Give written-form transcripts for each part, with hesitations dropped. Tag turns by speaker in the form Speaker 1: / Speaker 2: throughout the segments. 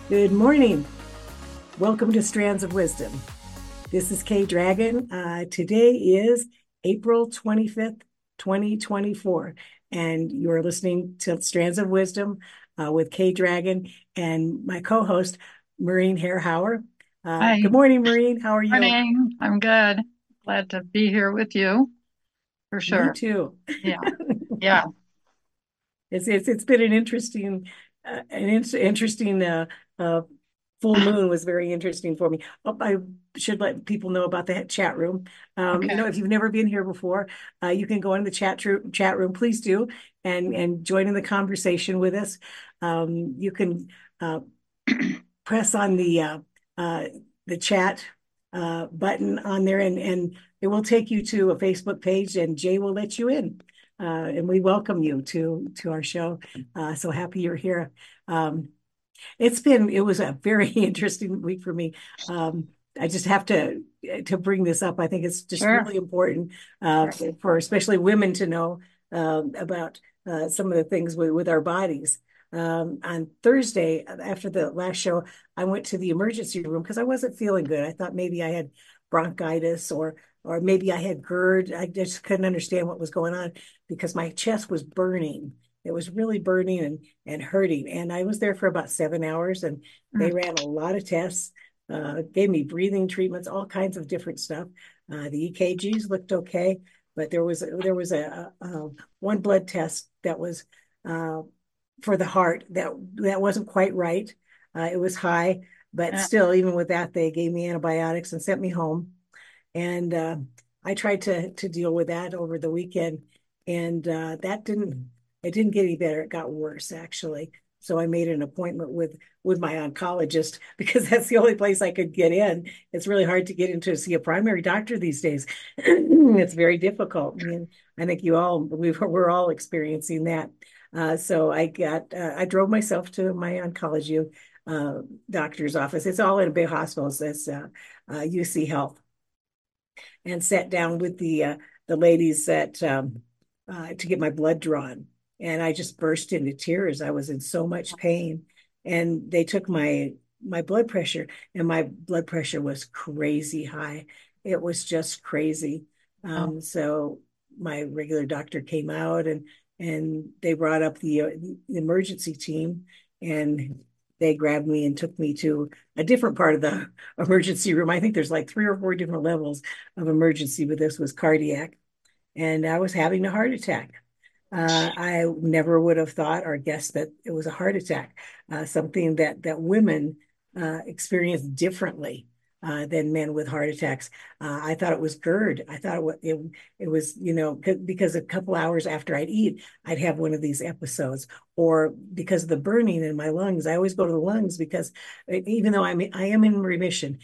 Speaker 1: Good morning. Welcome to Strands of Wisdom. This is Kay Dragon. Today is April 25th, 2024, and you're listening to Strands of Wisdom with Kay Dragon and my co-host, Maureen Hairhauer.
Speaker 2: Hi,
Speaker 1: Good morning, Maureen. How are you?
Speaker 2: morning. I'm good. Glad to be here with you for
Speaker 1: Me
Speaker 2: sure.
Speaker 1: too.
Speaker 2: Yeah, yeah.
Speaker 1: It's been an interesting uh, full moon was very interesting for me. Oh, I should let people know about the chat room.
Speaker 2: Okay.
Speaker 1: If you've never been here before, you can go in the chat room. Please do and join in the conversation with us. You can press on uh, the chat button on there, and it will take you to a Facebook page, and Jay will let you in. And we welcome you to our show. So happy you're here. Um, it was a very interesting week for me. I just have to bring this up. I think it's just
Speaker 2: Sure.
Speaker 1: really important
Speaker 2: Sure.
Speaker 1: for especially women to know about some of the things with our bodies. On Thursday, after the last show, I went to the emergency room because I wasn't feeling good. I thought maybe I had bronchitis or maybe I had GERD. I just couldn't understand what was going on because my chest was burning. It was really burning and hurting. And I was there for about 7 hours, and
Speaker 2: Mm.
Speaker 1: they ran a lot of tests, gave me breathing treatments, all kinds of different stuff. The EKGs looked okay, but there was a one blood test that was uh, for the heart that wasn't quite right. It was high, but
Speaker 2: Yeah.
Speaker 1: still, even with that, they gave me antibiotics and sent me home. And I tried to deal with that over the weekend, and that didn't get any better. It got worse actually. So I made an appointment with my oncologist because that's the only place I could get in. It's really hard to get in to see a primary doctor these days. It's very difficult. I mean, I think we're all experiencing that. So I drove myself to my oncology uh, doctor's office. It's all in a big hospital. It's UC Health, and sat down with the ladies that to get my blood drawn. And I just burst into tears. I was in so much pain. And they took my blood pressure, and my blood pressure was crazy high. It was just crazy.
Speaker 2: Oh,
Speaker 1: So my regular doctor came out, and they brought up the emergency team, and they grabbed me and took me to a different part of the emergency room. I think there's like three or four different levels of emergency, but this was cardiac, and I was having a heart attack. I never would have thought or guessed that it was a heart attack, something that women experience differently than men with heart attacks. I thought it was GERD. I thought it was, because a couple hours after I'd eat, I'd have one of these episodes, or because of the burning in my lungs. I always go to the lungs because even though I am in remission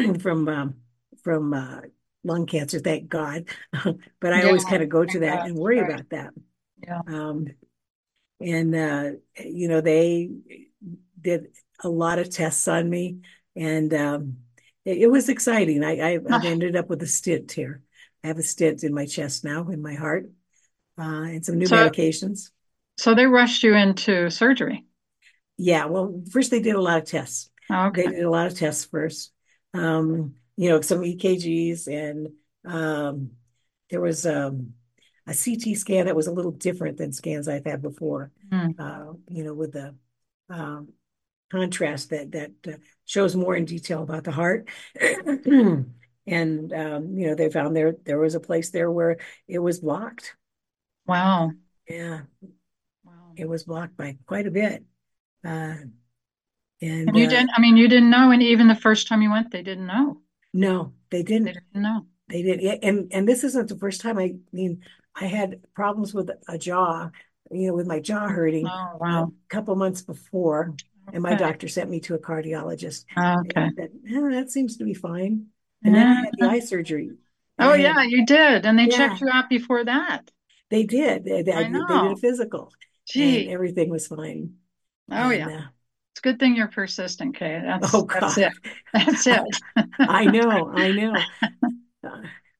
Speaker 1: from lung cancer, thank God, but I
Speaker 2: yeah.
Speaker 1: always kind of go to
Speaker 2: Thank
Speaker 1: that
Speaker 2: God.
Speaker 1: and worry
Speaker 2: Right.
Speaker 1: about that.
Speaker 2: Yeah.
Speaker 1: Um, and they did a lot of tests on me, and it was exciting. I've
Speaker 2: Ah,
Speaker 1: ended up with a stent here. I have a stent in my chest now, in my heart, and some new
Speaker 2: So,
Speaker 1: medications.
Speaker 2: so they rushed you into surgery.
Speaker 1: Yeah, well, first they did a lot of tests. They
Speaker 2: Okay.
Speaker 1: did a lot of tests first. Some EKGs, and um, there was a CT scan that was a little different than scans I've had before.
Speaker 2: Mm.
Speaker 1: With the um, contrast that shows more in detail about the heart. And they found there was a place there where it was blocked.
Speaker 2: Wow.
Speaker 1: Yeah,
Speaker 2: Wow.
Speaker 1: it was blocked by quite a bit. Uh, and
Speaker 2: And you didn't, I mean, you didn't know, and even the first time you went, they didn't know.
Speaker 1: No, they
Speaker 2: They
Speaker 1: didn't.
Speaker 2: didn't know.
Speaker 1: They did. Yeah, and this isn't the first time. I mean, I had problems with a jaw, with my jaw hurting
Speaker 2: Oh,
Speaker 1: a
Speaker 2: wow.
Speaker 1: couple months before, and my
Speaker 2: Okay.
Speaker 1: doctor sent me to a cardiologist. And
Speaker 2: Okay.
Speaker 1: he said, that seems to be fine. And then I
Speaker 2: Yeah.
Speaker 1: had the eye surgery, and
Speaker 2: Oh,
Speaker 1: I
Speaker 2: yeah,
Speaker 1: had,
Speaker 2: you did. And they
Speaker 1: yeah,
Speaker 2: checked you out before that.
Speaker 1: they did.
Speaker 2: I
Speaker 1: They did a
Speaker 2: know.
Speaker 1: physical, and
Speaker 2: Gee.
Speaker 1: everything was fine.
Speaker 2: Oh,
Speaker 1: And
Speaker 2: yeah. It's a good thing you're persistent, Kay.
Speaker 1: oh
Speaker 2: That's
Speaker 1: God,
Speaker 2: it. That's it.
Speaker 1: I know, I know. Uh,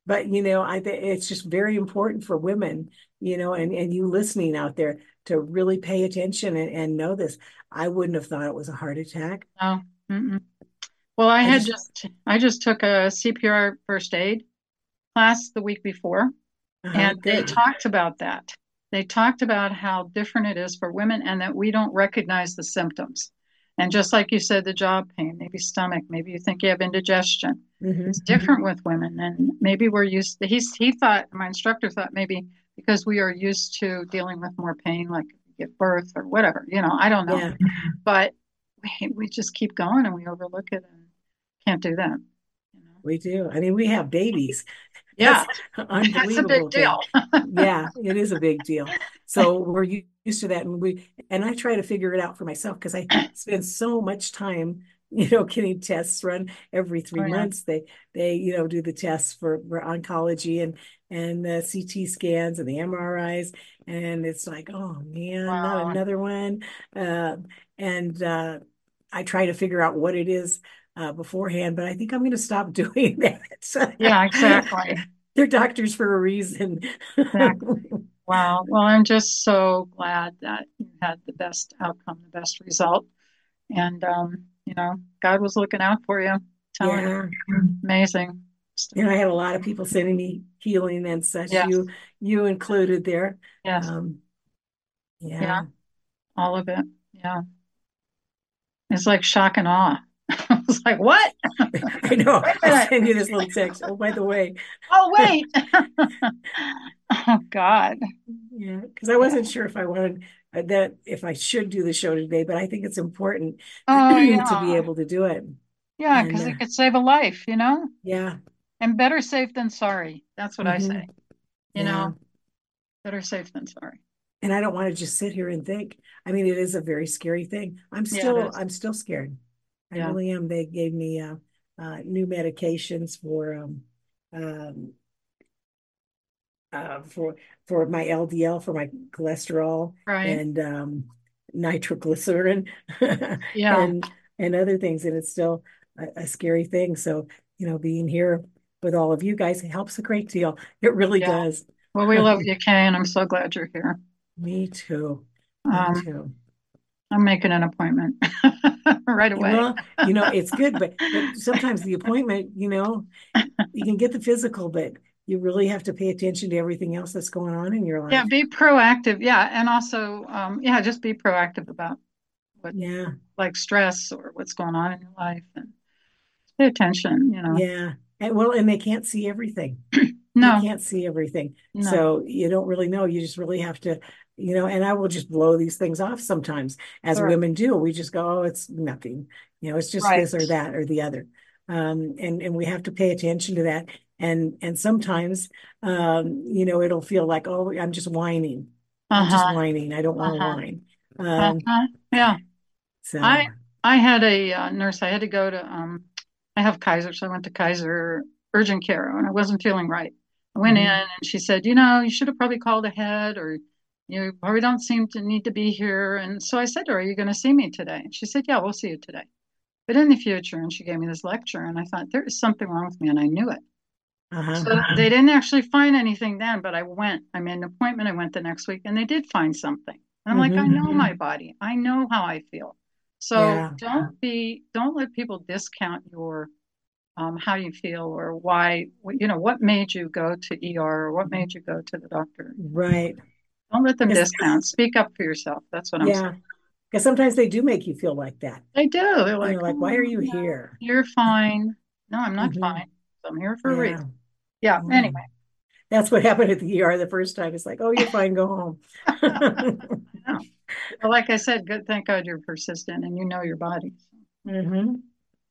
Speaker 1: but I think it's just very important for women, and you listening out there to really pay attention and know this. I wouldn't have thought it was a heart attack.
Speaker 2: No. Mm-mm. Well,
Speaker 1: I just,
Speaker 2: I just took a CPR first aid class the week before, and they
Speaker 1: good.
Speaker 2: talked about that. They talked about how different it is for women and that we don't recognize the symptoms. And just like you said, the jaw pain, maybe stomach, maybe you think you have indigestion. It's
Speaker 1: Hmm.
Speaker 2: different with women. And maybe we're used to, he thought, my instructor thought maybe because we are used to dealing with more pain, like give birth or whatever, I don't know.
Speaker 1: Yeah,
Speaker 2: But we just keep going and we overlook it and can't do that.
Speaker 1: we do. I mean, we have babies.
Speaker 2: Yeah,
Speaker 1: That's an
Speaker 2: that's a big
Speaker 1: unbelievable thing.
Speaker 2: deal.
Speaker 1: Yeah, it is a big deal. So we're used to that, and I try to figure it out for myself because I spend so much time, getting tests run every three
Speaker 2: Oh yeah.
Speaker 1: months. They do the tests for oncology and the CT scans and the MRIs, and it's like, oh man, not
Speaker 2: Wow.
Speaker 1: another one. Uh, and I try to figure out what it is beforehand, but I think I'm going to stop doing
Speaker 2: Yeah,
Speaker 1: that.
Speaker 2: exactly.
Speaker 1: They're doctors for a reason.
Speaker 2: Exactly. Wow. Well, I'm just so glad that you had the best outcome, the best result. And God was looking out for you. Telling
Speaker 1: Yeah.
Speaker 2: you. Amazing. Just
Speaker 1: I
Speaker 2: amazing.
Speaker 1: had a lot of people sending me healing and such.
Speaker 2: Yes.
Speaker 1: You included there.
Speaker 2: Yes.
Speaker 1: Um,
Speaker 2: Yeah.
Speaker 1: yeah.
Speaker 2: All of it. Yeah. It's like shock and awe. I was like, what?
Speaker 1: I know.
Speaker 2: Wait a
Speaker 1: I'll
Speaker 2: minute.
Speaker 1: send you this little text. Oh, by the way.
Speaker 2: Oh, wait. Oh, God.
Speaker 1: Yeah, because I
Speaker 2: Yeah.
Speaker 1: wasn't sure if I wanted that if I should do the show today, but I think it's important
Speaker 2: Oh,
Speaker 1: to be
Speaker 2: yeah.
Speaker 1: able to do it.
Speaker 2: Yeah,
Speaker 1: And
Speaker 2: because it could save a life.
Speaker 1: yeah.
Speaker 2: And better safe than sorry. That's what I say.
Speaker 1: Hmm.
Speaker 2: You
Speaker 1: Yeah.
Speaker 2: know, better safe than sorry.
Speaker 1: And I don't want to just sit here and think. I mean, it is a very scary thing.
Speaker 2: Yeah, it is.
Speaker 1: I'm still scared. I
Speaker 2: Yeah.
Speaker 1: really am. They gave me new medications um, for my LDL, for my cholesterol,
Speaker 2: Right.
Speaker 1: and nitroglycerin,
Speaker 2: Yeah.
Speaker 1: and other things. And it's still a scary thing. So, being here with all of you guys, it helps a great deal. It really
Speaker 2: Yeah.
Speaker 1: does.
Speaker 2: Well, we love you, Kay, and I'm so glad you're here.
Speaker 1: Me too. Me
Speaker 2: Um,
Speaker 1: too.
Speaker 2: I'm making an appointment right away.
Speaker 1: Well, it's good, but sometimes the appointment, you can get the physical, but you really have to pay attention to everything else that's going on in your
Speaker 2: Yeah,
Speaker 1: life.
Speaker 2: be proactive. Yeah, and also, yeah, just be proactive about what,
Speaker 1: Yeah,
Speaker 2: like stress or what's going on in your life, and pay attention.
Speaker 1: yeah. And they can't see everything. They
Speaker 2: No,
Speaker 1: can't see everything.
Speaker 2: no,
Speaker 1: So you don't really know. You just really have to, and I will just blow these things off sometimes, as
Speaker 2: sure.
Speaker 1: women do. We just go, oh, it's nothing. It's just
Speaker 2: Right.
Speaker 1: this or that or the other. And we have to pay attention to that. And sometimes, it'll feel like, oh, I'm just whining. I'm just
Speaker 2: Uh-huh.
Speaker 1: whining. I don't want to
Speaker 2: Uh-huh.
Speaker 1: whine.
Speaker 2: Uh-huh. Yeah. I
Speaker 1: So,
Speaker 2: I had a nurse. I had to go to I have Kaiser, so I went to Kaiser urgent care and I wasn't feeling right. I went in
Speaker 1: mhm.
Speaker 2: and she said, you should have probably called ahead or you probably don't seem to need to be here. And so I said to her, are you going to see me today? And she said, yeah, we'll see you today. But in the future, and she gave me this lecture, and I thought there is something wrong with me, and I knew it.
Speaker 1: Uh-huh.
Speaker 2: So they didn't actually find anything then, but I went. I made an appointment. I went the next week, and they did find something. And I'm like, I
Speaker 1: Hmm.
Speaker 2: know my body. I know how I feel. So
Speaker 1: Yeah.
Speaker 2: don't let people discount your how you feel or why, what made you go to ER or what made you go to the doctor.
Speaker 1: Right.
Speaker 2: Don't let them
Speaker 1: Because,
Speaker 2: discount. Speak up for yourself. That's what I'm saying.
Speaker 1: yeah. Because sometimes they do make you feel like that.
Speaker 2: They do. They're like,
Speaker 1: Like, why are
Speaker 2: oh,
Speaker 1: you
Speaker 2: no,
Speaker 1: here?
Speaker 2: you're fine. No, I'm not
Speaker 1: Hmm.
Speaker 2: fine. I'm here for a reason.
Speaker 1: Yeah.
Speaker 2: Yeah.
Speaker 1: Yeah.
Speaker 2: Anyway,
Speaker 1: That's what happened at the ER the first time. It's like, oh, you're fine, go home.
Speaker 2: I know. But like I said, good. Thank God you're persistent and you know your body.
Speaker 1: Hmm.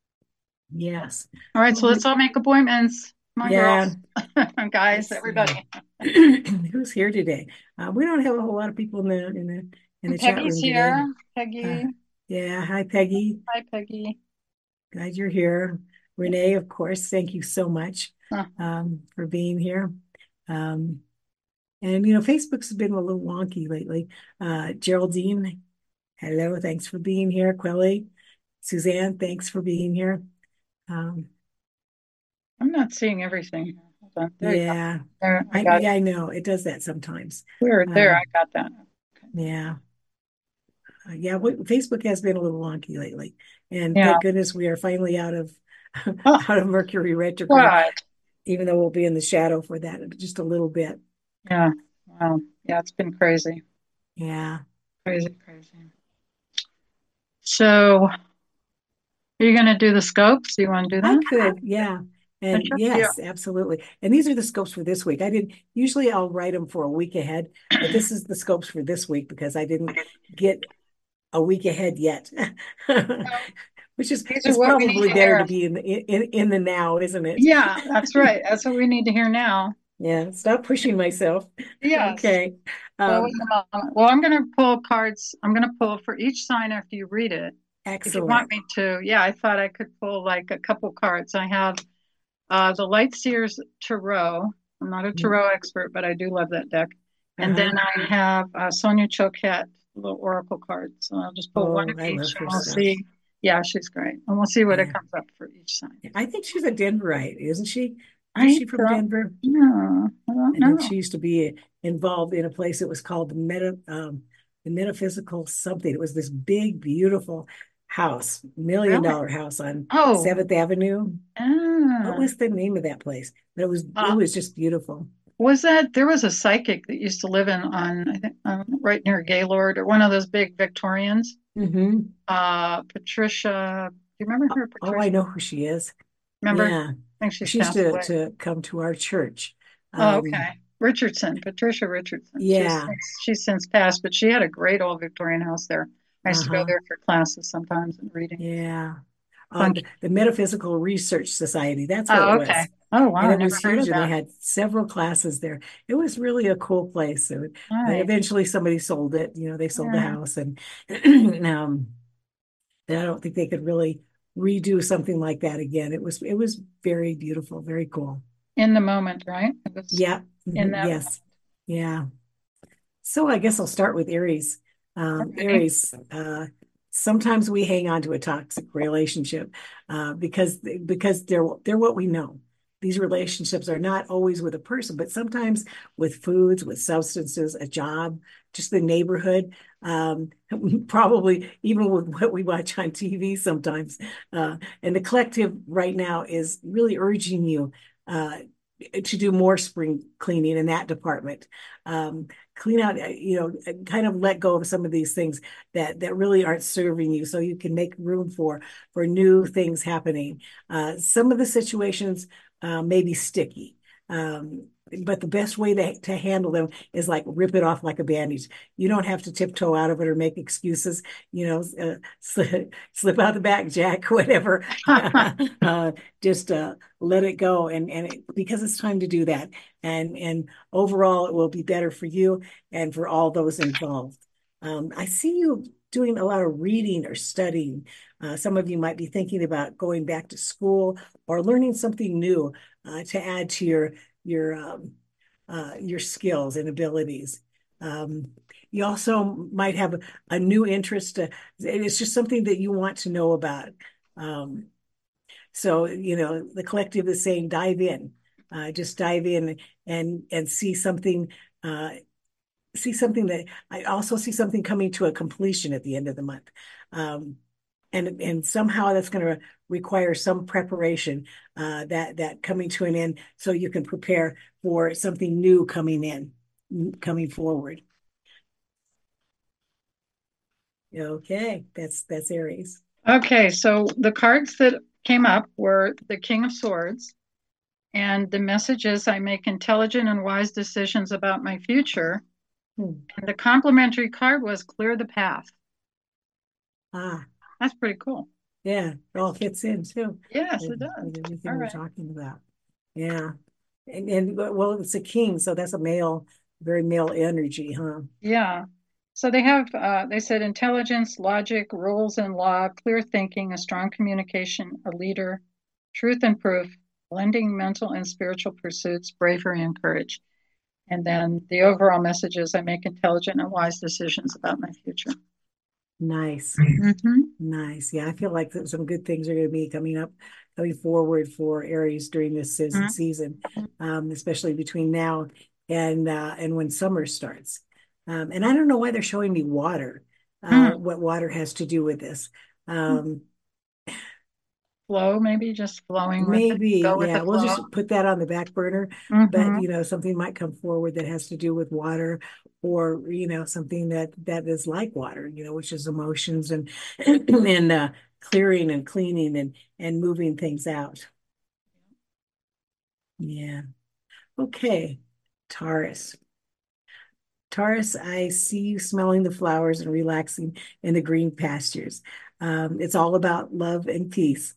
Speaker 1: Yes.
Speaker 2: All right,
Speaker 1: Well,
Speaker 2: so let's all make appointments. Come on,
Speaker 1: yeah.
Speaker 2: girls, guys,
Speaker 1: Let's see.
Speaker 2: everybody.
Speaker 1: Who's here today? We don't have a whole lot of people in the chat
Speaker 2: Peggy's
Speaker 1: room today.
Speaker 2: here.
Speaker 1: Uh,
Speaker 2: Peggy.
Speaker 1: yeah. Hi, Peggy.
Speaker 2: Hi, Peggy.
Speaker 1: Glad you're here. Renee, of course. Thank you so much
Speaker 2: Uh,
Speaker 1: for being here. Um, and Facebook's been a little wonky lately. Geraldine, hello. Thanks for being here. Quelly, Suzanne, thanks for being here. Um,
Speaker 2: I'm not seeing everything. Hold on. There you go.
Speaker 1: Yeah.
Speaker 2: There, I
Speaker 1: I
Speaker 2: got it.
Speaker 1: yeah, I know. It does that sometimes.
Speaker 2: Weird. There, I
Speaker 1: Um,
Speaker 2: got that. Okay.
Speaker 1: yeah. Yeah, Facebook has been a little wonky lately. And
Speaker 2: Yeah.
Speaker 1: thank goodness we are finally out of
Speaker 2: Oh,
Speaker 1: out of Mercury retrograde,
Speaker 2: what?
Speaker 1: even though we'll be in the shadow for that just a little bit.
Speaker 2: Yeah. Wow. Yeah, it's been crazy.
Speaker 1: Yeah.
Speaker 2: Crazy, crazy. So, are you going to do the scopes? Do you want to do
Speaker 1: I
Speaker 2: that?
Speaker 1: could, yeah.
Speaker 2: I
Speaker 1: And
Speaker 2: trust you.
Speaker 1: yes, absolutely. And these are the scopes for this week. I didn't usually I'll write them for a week ahead, but this is the scopes for this week because I didn't get a week ahead yet. Which is
Speaker 2: These are
Speaker 1: it's
Speaker 2: what we need
Speaker 1: probably
Speaker 2: to
Speaker 1: better
Speaker 2: hear.
Speaker 1: to be in the now, isn't it?
Speaker 2: Yeah, that's right. That's what we need to hear now.
Speaker 1: Yeah, stop pushing myself.
Speaker 2: Yes.
Speaker 1: Okay.
Speaker 2: Well, wait
Speaker 1: Um,
Speaker 2: a moment. Well, I'm going to pull cards. I'm going to pull for each sign after you read it. If you want
Speaker 1: excellent.
Speaker 2: me to, yeah, I thought I could pull like a couple cards. I have the Light Seers Tarot. I'm not a tarot expert, but I do love that deck. And then
Speaker 1: Uh-huh.
Speaker 2: I have Sonia Choquette, little oracle cards. So I'll just pull one
Speaker 1: Oh,
Speaker 2: of
Speaker 1: I love
Speaker 2: each, and
Speaker 1: her
Speaker 2: we'll
Speaker 1: stuff.
Speaker 2: see. Yeah, she's great, and we'll see what it
Speaker 1: Yeah.
Speaker 2: comes up for each sign.
Speaker 1: I think she's a Denverite, isn't she? Isn't
Speaker 2: I
Speaker 1: she from
Speaker 2: don't
Speaker 1: Denver?
Speaker 2: know. I don't
Speaker 1: I think
Speaker 2: know.
Speaker 1: she used to be involved in a place that was called the metaphysical something. It was this big, beautiful house, million
Speaker 2: Really?
Speaker 1: dollar house on
Speaker 2: Oh,
Speaker 1: Seventh Avenue. What
Speaker 2: ah.
Speaker 1: was the name of that place? But it
Speaker 2: Uh,
Speaker 1: was just beautiful.
Speaker 2: was that there was a psychic that used to live in on I think right near Gaylord or one of those big Victorians.
Speaker 1: Hmm.
Speaker 2: Patricia, do you remember her,
Speaker 1: Oh, I
Speaker 2: Patricia?
Speaker 1: know who she is.
Speaker 2: Remember?
Speaker 1: Yeah.
Speaker 2: I think she's
Speaker 1: She used
Speaker 2: passed away.
Speaker 1: to come to our church.
Speaker 2: Oh,
Speaker 1: Um,
Speaker 2: okay. Richardson, Patricia Richardson.
Speaker 1: yeah.
Speaker 2: She's since passed, but she had a great old Victorian house there. I used to go
Speaker 1: Uh-huh.
Speaker 2: there for classes sometimes and readings.
Speaker 1: Yeah.
Speaker 2: Funky.
Speaker 1: The Metaphysical Research Society, that's what it
Speaker 2: Oh, okay.
Speaker 1: was.
Speaker 2: Oh, wow.
Speaker 1: And
Speaker 2: I
Speaker 1: it
Speaker 2: never
Speaker 1: was
Speaker 2: heard
Speaker 1: huge,
Speaker 2: of
Speaker 1: and they
Speaker 2: that.
Speaker 1: had several classes there. It was really a cool place. But
Speaker 2: Nice.
Speaker 1: eventually somebody sold it. They sold the
Speaker 2: Yeah.
Speaker 1: house, and I don't think they could really redo something like that again. It was very beautiful, very cool.
Speaker 2: In the moment, right? It was
Speaker 1: Yeah.
Speaker 2: in that moment.
Speaker 1: Yes. Yeah. So I guess I'll start with Aries.
Speaker 2: Alrighty.
Speaker 1: Aries, sometimes we hang on to a toxic relationship because they're what we know. These relationships are not always with a person, but sometimes with foods, with substances, a job, just the neighborhood, um, probably even with what we watch on TV sometimes. And the collective right now is really urging you to do more spring cleaning in that department. Clean out, kind of let go of some of these things that really aren't serving you, so you can make room for new things happening. Some of the situations may be sticky. But the best way to handle them is like rip it off like a bandage. You don't have to tiptoe out of it or make excuses, slip out the back, Jack, whatever. Just let it go. Because it's time to do that. And overall, it will be better for you and for all those involved. I see you doing a lot of reading or studying. Some of you might be thinking about going back to school or learning something new to add to your skills and abilities. Um, you also might have a new interest. It's just something that you want to know about. Um, so, the collective is saying dive in, just dive in and uh, see something that I also see something coming to a completion at the end of the month. Um, and somehow that's going to require some preparation that coming to an end so you can prepare for something new coming forward. Okay, that's Aries.
Speaker 2: Okay, so the cards that came up were the King of Swords, and the message is I make intelligent and wise decisions about my future.
Speaker 1: Hmm.
Speaker 2: And the complementary card was clear the path.
Speaker 1: Ah,
Speaker 2: That's pretty cool.
Speaker 1: yeah, it all fits in too
Speaker 2: Yes, it does.
Speaker 1: with
Speaker 2: All
Speaker 1: everything we're
Speaker 2: right.
Speaker 1: talking about. Yeah. And well, it's a king, so that's a very male energy, huh?
Speaker 2: Yeah. So they have, they said intelligence, logic, rules and law, clear thinking, a strong communication, a leader, truth and proof, blending mental and spiritual pursuits, bravery and courage. And then the overall message is I make intelligent and wise decisions about my future.
Speaker 1: Nice.
Speaker 2: Hmm.
Speaker 1: Nice. Yeah, I feel like some good things are going to be coming forward for Aries during this season, especially between now and when summer starts. And I don't know why they're showing me water, what water has to do with this. Um,
Speaker 2: Flow, maybe just flowing with it.
Speaker 1: Maybe,
Speaker 2: Go with the
Speaker 1: yeah, we'll
Speaker 2: flow.
Speaker 1: just put that on the back burner. But
Speaker 2: Hmm.
Speaker 1: something might come forward that has to do with water, or something that is like water, which is emotions and and clearing and cleaning and moving things out. Yeah. Okay. Taurus. Taurus, I see you smelling the flowers and relaxing in the green pastures. It's all about love and peace.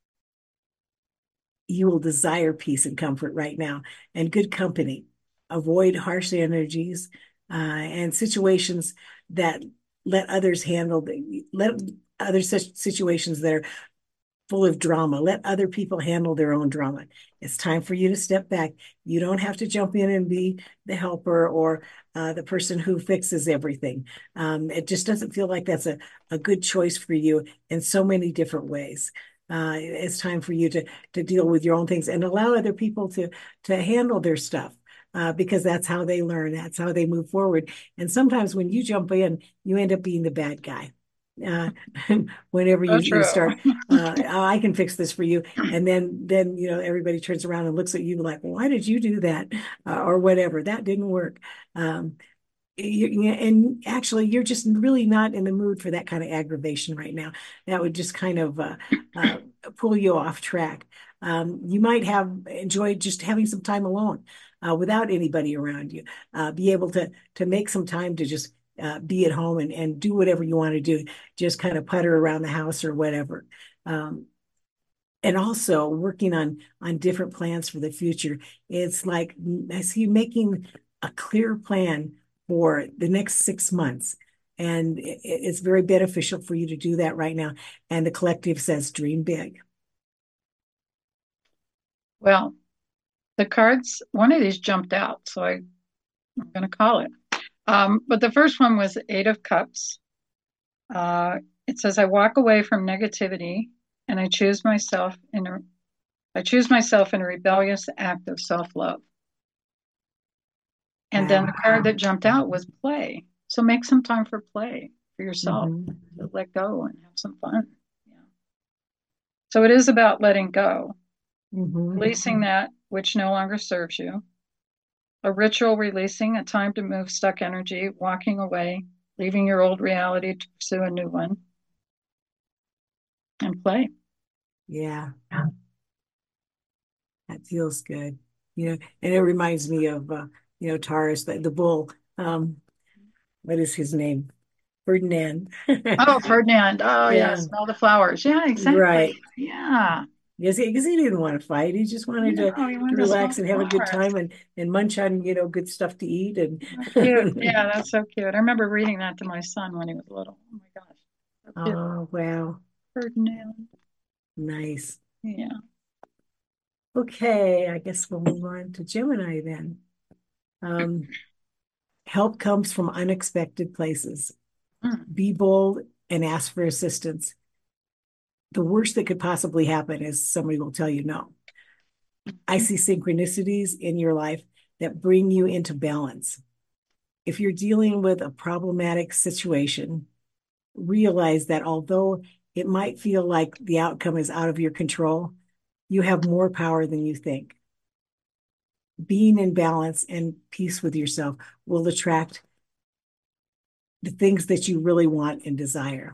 Speaker 1: You will desire peace and comfort right now and good company. Avoid harsh energies and situations that let others handle let other such situations that are full of drama. Let other people handle their own drama. It's time for you to step back. You don't have to jump in and be the helper or the person who fixes everything. It just doesn't feel like that's a good choice for you in so many different ways. It's time for you to deal with your own things and allow other people to handle their stuff. Because that's how they learn, that's how they move forward. And sometimes when you jump in, you end up being the bad guy. Uh, Whenever
Speaker 2: So
Speaker 1: you
Speaker 2: true.
Speaker 1: start I can fix this for you. And then everybody turns around and looks at you like, well, why did you do that? Or whatever. That didn't work. Um, and actually, you're just really not in the mood for that kind of aggravation right now. That would just kind of uh, pull you off track. You might have enjoyed just having some time alone without anybody around you. Be able to make some time to just be at home and do whatever you want to do. Just kind of putter around the house or whatever. Um, and also working on different plans for the future. It's like I see you making a clear plan for the next 6 months. And it's very beneficial for you to do that right now. And the collective says dream big.
Speaker 2: Well, the cards, one of these jumped out, so I'm going to call it. But the first one was Eight of Cups. Uh, it says, "I walk away from negativity, and I choose myself in a rebellious act of self-love." And then
Speaker 1: Wow.
Speaker 2: the card that jumped out was play. So make some time for play for yourself,
Speaker 1: Mm-hmm.
Speaker 2: to let go and have some fun. Yeah. So it is about letting go,
Speaker 1: Mm-hmm.
Speaker 2: releasing that which no longer serves you. A ritual releasing, a time to move stuck energy, walking away, leaving your old reality to pursue a new one, and play.
Speaker 1: Yeah, that feels good. And it reminds me of Taurus, the bull. What is his name? Ferdinand.
Speaker 2: Oh, Ferdinand. Oh, yeah.
Speaker 1: Yeah,
Speaker 2: Smell the flowers. Yeah, exactly.
Speaker 1: right.
Speaker 2: Yeah.
Speaker 1: Yes, because he didn't want to fight. He just wanted
Speaker 2: No, you
Speaker 1: to
Speaker 2: wanted to smell
Speaker 1: relax
Speaker 2: the
Speaker 1: and have a good
Speaker 2: flowers.
Speaker 1: time and munch on, good stuff to eat and
Speaker 2: Oh, cute. Yeah, that's so cute. I remember reading that to my son when he was little. Oh my gosh. So cute.
Speaker 1: oh wow.
Speaker 2: Ferdinand.
Speaker 1: Nice.
Speaker 2: Yeah.
Speaker 1: Okay, I guess we'll move on to Gemini then. Um, Help comes from unexpected places.
Speaker 2: Mm.
Speaker 1: Be bold and ask for assistance. The worst that could possibly happen is somebody will tell you no. I see synchronicities in your life that bring you into balance. If you're dealing with a problematic situation, realize that although it might feel like the outcome is out of your control, you have more power than you think. Being in balance and peace with yourself will attract the things that you really want and desire.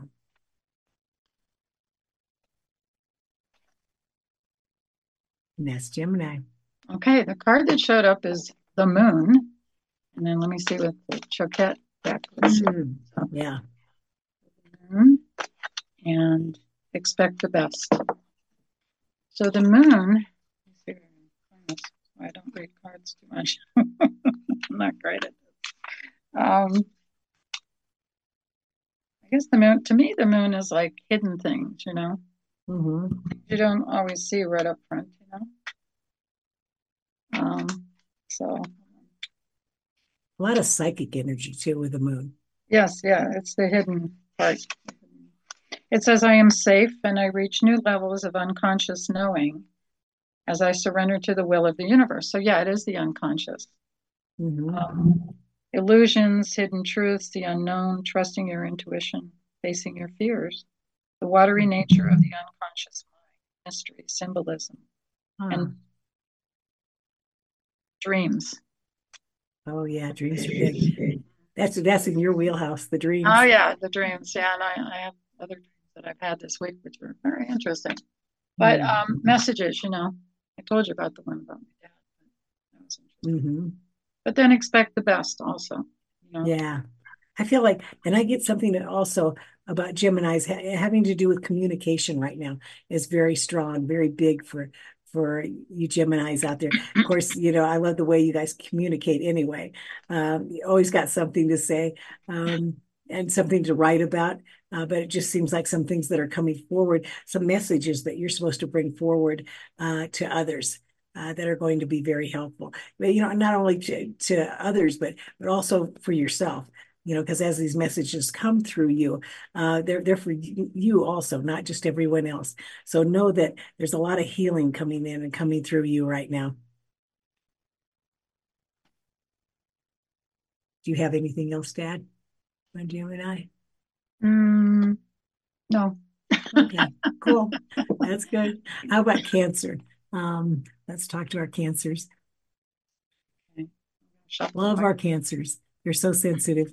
Speaker 1: And that's Gemini.
Speaker 2: Okay, the card that showed up is the moon. And then let me see what the Choquette deck was.
Speaker 1: Mm, yeah.
Speaker 2: Moon and expect the best. So the moon, I don't read cards too much. I'm not great at it. I guess the moon, to me, the moon is like hidden things,
Speaker 1: Mm-hmm.
Speaker 2: you don't always see right up front. So
Speaker 1: A lot of psychic energy too with the moon.
Speaker 2: yes, yeah, it's the hidden. part. It says, I am safe and I reach new levels of unconscious knowing as I surrender to the will of the universe. So, yeah, it is the unconscious. Illusions, hidden truths, the unknown, trusting your intuition, facing your fears, the watery nature of the unconscious mind, mystery, symbolism, and dreams.
Speaker 1: Oh yeah, dreams are big. That's in your wheelhouse, the
Speaker 2: Oh,
Speaker 1: dreams.
Speaker 2: yeah, the dreams. Yeah, and I have other dreams that I've had this week, which were very interesting. But
Speaker 1: Mm.
Speaker 2: messages, I told you about the one about my dad. That was interesting.
Speaker 1: Hmm.
Speaker 2: But then expect the best also.
Speaker 1: Yeah. I feel like, and I get something that also about Gemini's having to do with communication right now is very strong, very big for you Geminis out there. Of course, I love the way you guys communicate anyway. You always got something to say, and something to write about. But it just seems like some things that are coming forward, some messages that you're supposed to bring forward to others. That are going to be very helpful, but not only to others, but also for yourself, because as these messages come through you, they're for you also, not just everyone else. So know that there's a lot of healing coming in and coming through you right now. Do you have anything else to add on Gemini?
Speaker 2: Mm, no.
Speaker 1: Okay, cool. That's good. How about Cancer? Let's talk to our Cancers.
Speaker 2: Okay. Shuffle
Speaker 1: Love
Speaker 2: my.
Speaker 1: our Cancers. They're so sensitive.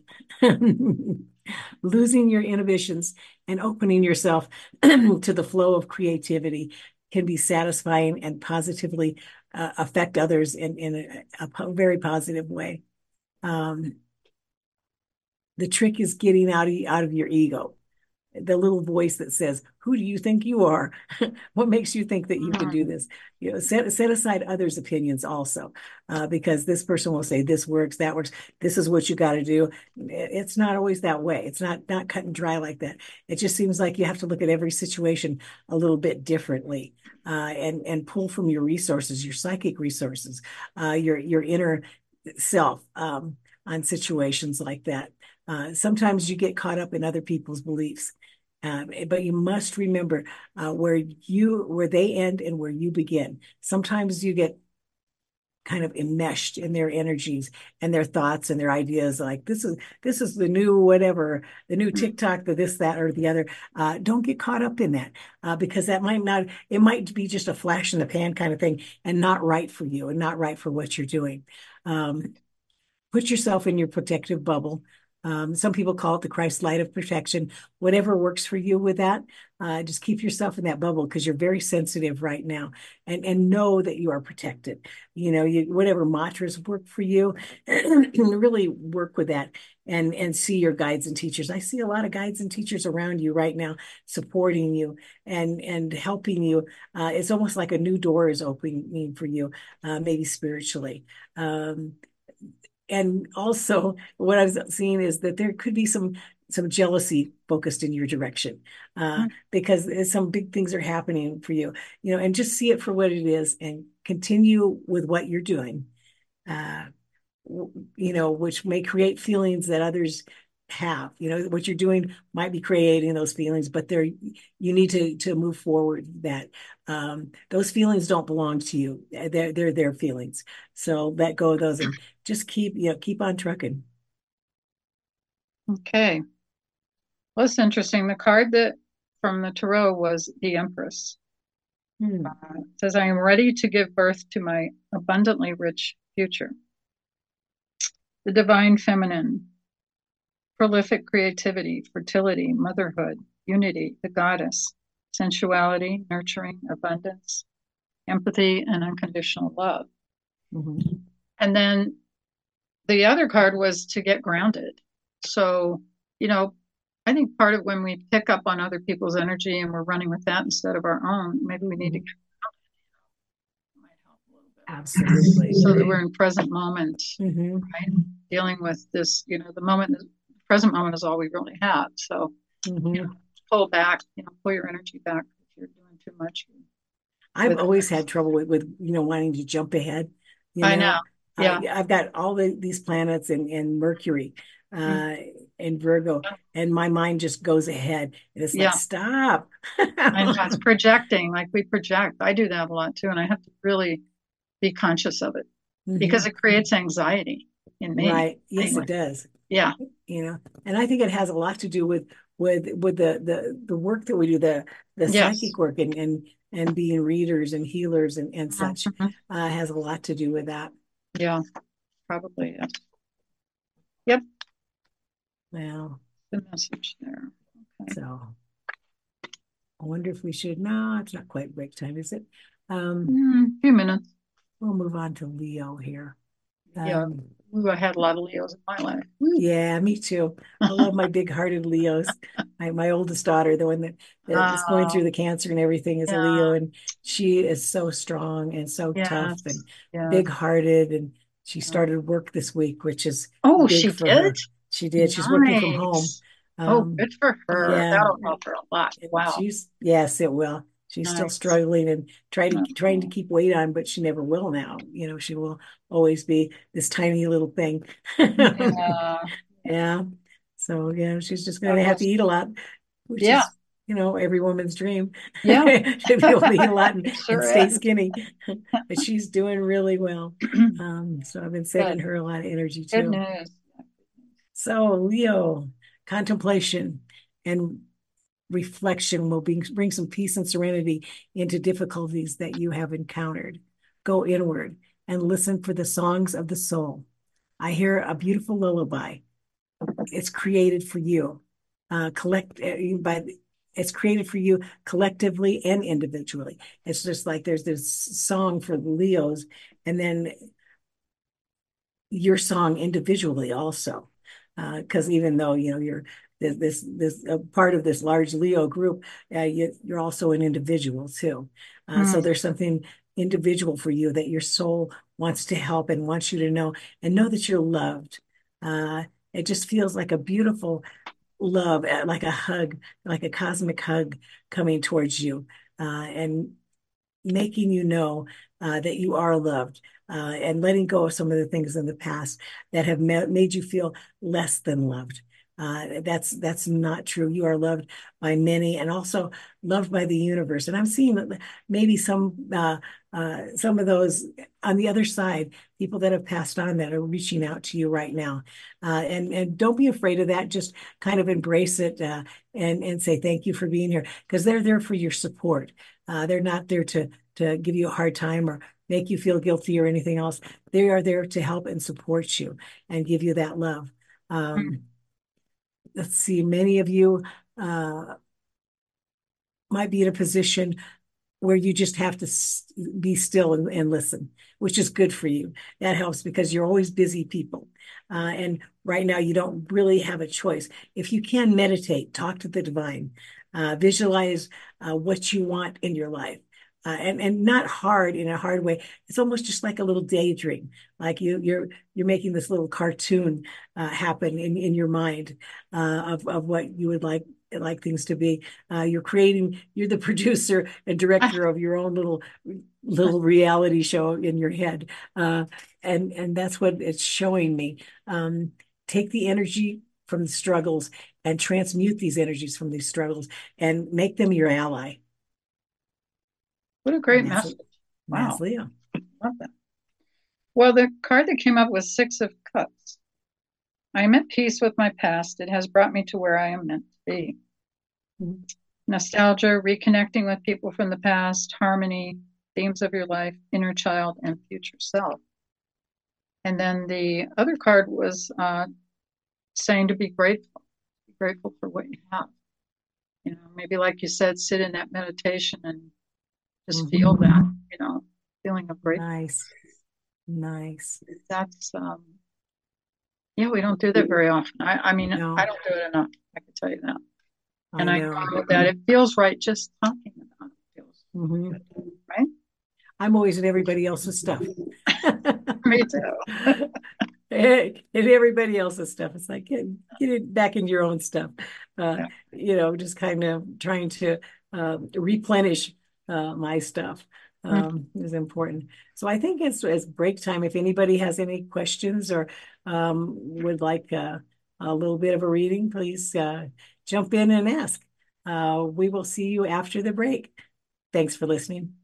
Speaker 1: Losing your inhibitions and opening yourself to the flow of creativity can be satisfying and positively affect others in a very positive way. Um, the trick is getting out of your ego, the little voice that says, "Who do you think you are? What makes you think that you can do this?" Set aside others' opinions also, because this person will say this works, that works. This is what you got to do. It's not always that way. It's not cut and dry like that. It just seems like you have to look at every situation a little bit differently, and pull from your resources, your psychic resources, your inner self, on situations like that. Sometimes you get caught up in other people's beliefs. But you must remember where they end and where you begin. Sometimes you get kind of enmeshed in their energies and their thoughts and their ideas. Like this is the new whatever, the new TikTok, the this, that, or the other. Don't get caught up in that, because that might not. It might be just a flash in the pan kind of thing, and not right for you, and not right for what you're doing. Um, Put yourself in your protective bubble. Some people call it the Christ light of protection. Whatever works for you with that, just keep yourself in that bubble because you're very sensitive right now, and know that you are protected. Whatever mantras work for you, really work with that, and see your guides and teachers. I see a lot of guides and teachers around you right now, supporting you and helping you. It's almost like a new door is opening for you, maybe spiritually. And also what I've seen is that there could be some jealousy focused in your direction, because some big things are happening for you, and just see it for what it is and continue with what you're doing, uh, which may create feelings that others have. What you're doing might be creating those feelings, but you need to move forward. That those feelings don't belong to you. They're their feelings. So let go of those and just keep on trucking.
Speaker 2: Okay. Well, it's interesting. The card that from the tarot was the Empress.
Speaker 1: Hmm.
Speaker 2: It says, I am ready to give birth to my abundantly rich future. The divine feminine, prolific creativity, fertility, motherhood, unity, the goddess, sensuality, nurturing, abundance, empathy, and unconditional love.
Speaker 1: Mhm.
Speaker 2: And then the other card was to get grounded. So, I think part of when we pick up on other people's energy and we're running with that instead of our own, maybe we need to
Speaker 1: Mhm.
Speaker 2: get grounded, might help a little bit.
Speaker 1: Absolutely.
Speaker 2: So that we're in present moment,
Speaker 1: Hmm.
Speaker 2: right? Dealing with this, the present moment is all we really have. So,
Speaker 1: Hmm.
Speaker 2: pull back, pull your energy back if you're doing too much
Speaker 1: I've
Speaker 2: with it.
Speaker 1: always had trouble with wanting to jump ahead. You
Speaker 2: I know.
Speaker 1: know,
Speaker 2: Yeah.
Speaker 1: I've got all these planets and Mercury.
Speaker 2: Mm.
Speaker 1: uh, in Virgo, and my mind just goes ahead. And it's like,
Speaker 2: Yeah,
Speaker 1: stop.
Speaker 2: I know it's projecting, like we project. I do that a lot too, and I have to really be conscious of it because
Speaker 1: Hmm.
Speaker 2: it creates anxiety in me.
Speaker 1: Right. Yes,
Speaker 2: Anyway,
Speaker 1: it does.
Speaker 2: yeah,
Speaker 1: You know, and I think it has a lot to do with the work that we do, the
Speaker 2: yes,
Speaker 1: psychic work and being readers and healers and such,
Speaker 2: mhm.
Speaker 1: has a lot to do with that.
Speaker 2: Yeah, probably. Yes. Yep,
Speaker 1: Well,
Speaker 2: the message there. Okay.
Speaker 1: so I wonder if we should. No, it's not quite break time, is it?
Speaker 2: Few minutes.
Speaker 1: We'll move on to Leo here.
Speaker 2: Yeah,
Speaker 1: Um,
Speaker 2: ooh, I had a lot of Leos in my life.
Speaker 1: yeah, me too. I love my big-hearted Leos. My oldest daughter, the one that is going
Speaker 2: Oh,
Speaker 1: through the cancer and everything, is a Leo,
Speaker 2: yeah,
Speaker 1: and she is so strong and so tough
Speaker 2: yes,
Speaker 1: and
Speaker 2: yes.
Speaker 1: big-hearted. And she
Speaker 2: Yeah.
Speaker 1: started work this week, which is
Speaker 2: Oh,
Speaker 1: big
Speaker 2: she
Speaker 1: for
Speaker 2: did?
Speaker 1: her. She did. She's working from home.
Speaker 2: Nice. Oh,
Speaker 1: Um,
Speaker 2: good for her.
Speaker 1: yeah,
Speaker 2: That'll help her a lot.
Speaker 1: and
Speaker 2: Wow.
Speaker 1: she's yes, it will. She's still
Speaker 2: Nice.
Speaker 1: struggling and trying to
Speaker 2: Oh,
Speaker 1: keep weight on, but she never will now. You know, she will always be this tiny little thing.
Speaker 2: yeah.
Speaker 1: Yeah. So yeah, she's just
Speaker 2: God
Speaker 1: gonna have to
Speaker 2: bless.
Speaker 1: eat a lot, which
Speaker 2: Yeah.
Speaker 1: is, every woman's dream
Speaker 2: Yeah.
Speaker 1: to be able to eat a lot
Speaker 2: It
Speaker 1: and
Speaker 2: sure
Speaker 1: stay
Speaker 2: is.
Speaker 1: skinny. But she's doing really well. So I've been sending
Speaker 2: Good.
Speaker 1: her a lot of energy
Speaker 2: Good
Speaker 1: too.
Speaker 2: news.
Speaker 1: So Leo, contemplation and reflection will bring some peace and serenity into difficulties that you have encountered. Go inward and listen for the songs of the soul. I hear a beautiful lullaby. It's created for you. Collect by It's created for you collectively and individually. It's just like there's this song for the Leos, and then your song individually also. Because even though you're this part of this large Leo group, you're also an individual too. So
Speaker 2: Mm,
Speaker 1: there's something individual for you that your soul wants to help and wants you to know, and know that you're loved. Uh, it just feels like a beautiful love, like a hug, like a cosmic hug coming towards you, and making you know that you are loved, and letting go of some of the things in the past that have made you feel less than loved. That's not true. You are loved by many, and also loved by the universe. And I'm seeing maybe some of those on the other side, people that have passed on that are reaching out to you right now. And don't be afraid of that. Just kind of embrace it, and say thank you for being here, because they're there for your support. They're not there to give you a hard time or make you feel guilty or anything else. They are there to help and support you and give you that love.
Speaker 2: mm,
Speaker 1: Um, let's see, many of you uh, might be in a position where you just have to be still and listen, which is good for you. That helps because you're always busy people. And right now, you don't really have a choice. If you can meditate, talk to the divine, visualize what you want in your life. And not hard in a hard way. It's almost just like a little daydream, like you're making this little cartoon happen in your mind, of what you would like things to be. You're the producer and director of your own little reality show in your head. And that's what it's showing me. Take the energy from the struggles and transmute these energies from these struggles and make them your ally.
Speaker 2: what a
Speaker 1: And
Speaker 2: great message.
Speaker 1: that's
Speaker 2: Wow.
Speaker 1: Leo.
Speaker 2: Love that. Well, the card that came up was Six of Cups. I am at peace with my past. It has brought me to where I am meant to be.
Speaker 1: Mhm.
Speaker 2: Nostalgia, reconnecting with people from the past, harmony, themes of your life, inner child, and future self. And then the other card was saying to be grateful for what you have. You know, maybe like you said, sit in that meditation and just feel
Speaker 1: Mhm.
Speaker 2: that, feeling of gratefulness.
Speaker 1: Nice. Nice.
Speaker 2: That's yeah, we don't do that very often. I mean, I
Speaker 1: No,
Speaker 2: don't do it enough. I can tell you that.
Speaker 1: I
Speaker 2: And I
Speaker 1: know.
Speaker 2: know that it feels right just talking about it feels
Speaker 1: Hmm.
Speaker 2: good, right?
Speaker 1: I'm always in everybody else's stuff.
Speaker 2: Me too.
Speaker 1: And everybody else's stuff. It's like get it back into your own stuff. Uh,
Speaker 2: Yeah.
Speaker 1: just kind of trying to replenish my stuff is important. So I think it's break time. If anybody has any questions or would like a little bit of a reading, please jump in and ask. We will see you after the break. Thanks for listening.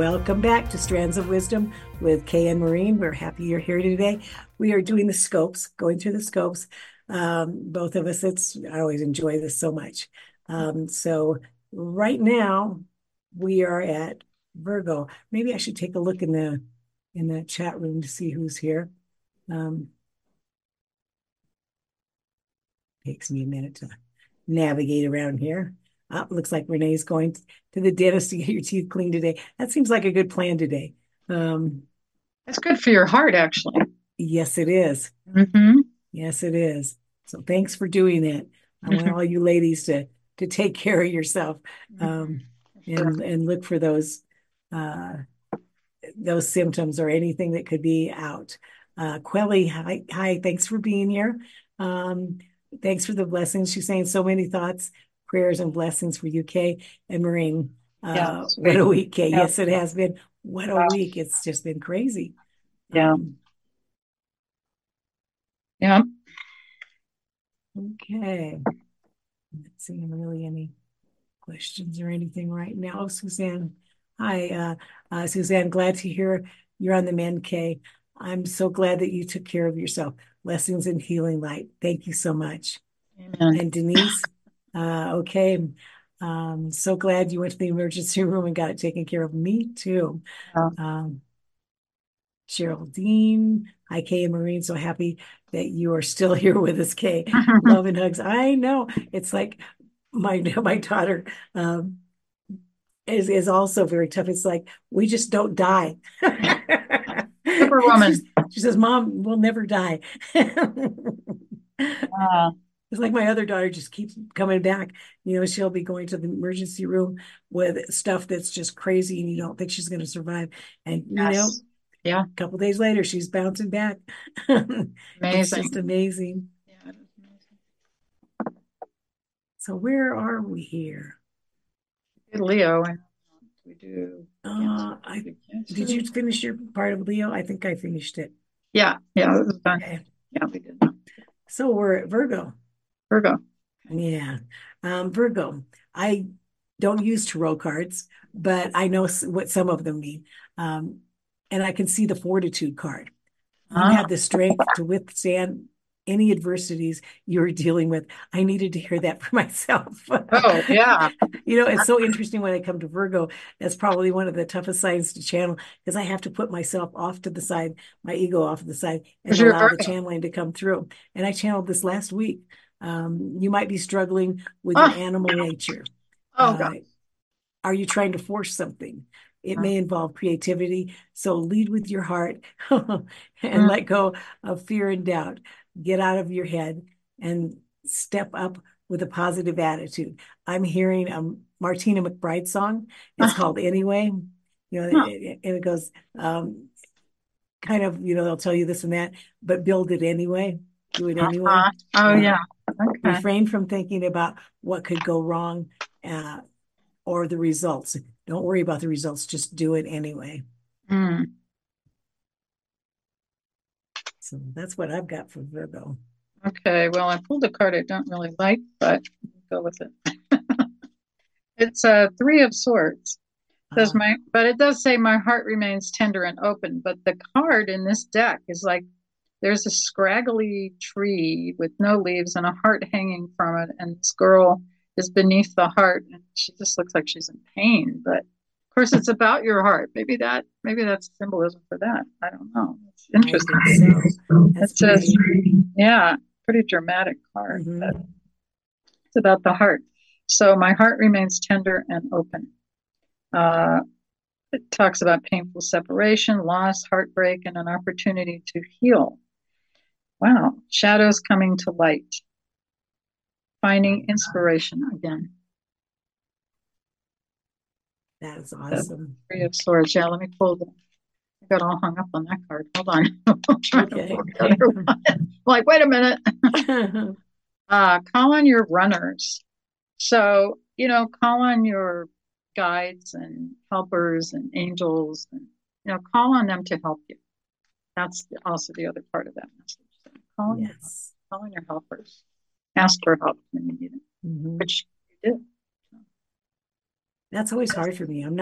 Speaker 1: Welcome back to Strands of Wisdom with Kay and Maureen. We're happy you're here today. We are doing the scopes, going through the scopes. Both of us, I always enjoy this so much. So right now we are at Virgo. Maybe I should take a look in the chat room to see who's here. Takes me a minute to navigate around here. Looks like Renee's going to the dentist to get your teeth cleaned today. That seems like a good plan today.
Speaker 2: That's good for your heart, actually.
Speaker 1: Yes, it is.
Speaker 2: Mm-hmm.
Speaker 1: Yes, it is. So thanks for doing that. I want all you ladies to take care of yourself, and look for those symptoms or anything that could be out. Quelly, hi, thanks for being here. Thanks for the blessings. She's saying so many thoughts, prayers, and blessings for UK and Maureen. What a week, Kay. Yes, it has been. What a week. It's just been crazy.
Speaker 2: Yeah. Yeah.
Speaker 1: Okay. I'm not seeing really any questions or anything right now. Oh, Suzanne. Hi, Suzanne. Glad to hear you're on the mend, Kay. I'm so glad that you took care of yourself. Blessings and healing light. Thank you so much.
Speaker 2: Amen.
Speaker 1: And Denise, okay. So glad you went to the emergency room and got it taken care of. Me too. Cheryl Dean, hi Kay and Maureen. So happy that you are still here with us, Kay. Love and hugs. I know it's like my daughter is also very tough. It's like we just don't die.
Speaker 2: Superwoman.
Speaker 1: She says, "Mom, we'll never die." It's like my other daughter just keeps coming back. She'll be going to the emergency room with stuff that's just crazy, and you don't think she's going to survive. And
Speaker 2: yeah,
Speaker 1: a couple days later, she's bouncing back.
Speaker 2: Amazing.
Speaker 1: It's just amazing.
Speaker 2: Yeah, it is amazing.
Speaker 1: So where are we here?
Speaker 2: Leo, and we do.
Speaker 1: Did you finish your part of Leo? I think I finished it.
Speaker 2: Yeah, it was done. Okay. Yeah, we did.
Speaker 1: So we're at Virgo.
Speaker 2: Virgo.
Speaker 1: Yeah. Virgo. I don't use tarot cards, but I know what some of them mean. And I can see the fortitude card. You have the strength to withstand any adversities you're dealing with. I needed to hear that for myself.
Speaker 2: Oh, yeah.
Speaker 1: It's so interesting when I come to Virgo. That's probably one of the toughest signs to channel because I have to put myself off to the side, my ego off to the side, and allow the channeling to come through. And I channeled this last week. You might be struggling with your animal nature.
Speaker 2: God.
Speaker 1: Are you trying to force something? It may involve creativity. So lead with your heart and let go of fear and doubt. Get out of your head and step up with a positive attitude. I'm hearing a Martina McBride song. It's called Anyway. And it goes kind of, they'll tell you this and that, but build it anyway. Do it anyway.
Speaker 2: Oh, yeah. Okay.
Speaker 1: Refrain from thinking about what could go wrong or the results. Don't worry about the results. Just do it anyway. So that's what I've got for Virgo.
Speaker 2: Okay. Well, I pulled a card I don't really like, but I'll go with it. It's a Three of Swords. But it does say my heart remains tender and open. But the card in this deck is like there's a scraggly tree with no leaves and a heart hanging from it, and this girl is beneath the heart, and she just looks like she's in pain. But of course, it's about your heart. Maybe that's symbolism for that. I don't know. It's interesting. It says, yeah, pretty dramatic card. But it's about the heart. So my heart remains tender and open. It talks about painful separation, loss, heartbreak, and an opportunity to heal. Wow. Shadows coming to light. Finding inspiration again.
Speaker 1: That is awesome.
Speaker 2: Three of Swords. Yeah, let me pull them. I got all hung up on that card. Hold on. Like, wait a minute. Call on your runners. So, call on your guides and helpers and angels, and call on them to help you. That's also the other part of that message. So call on your helpers. Ask for help when you need it, which you did.
Speaker 1: That's always hard for me. I'm not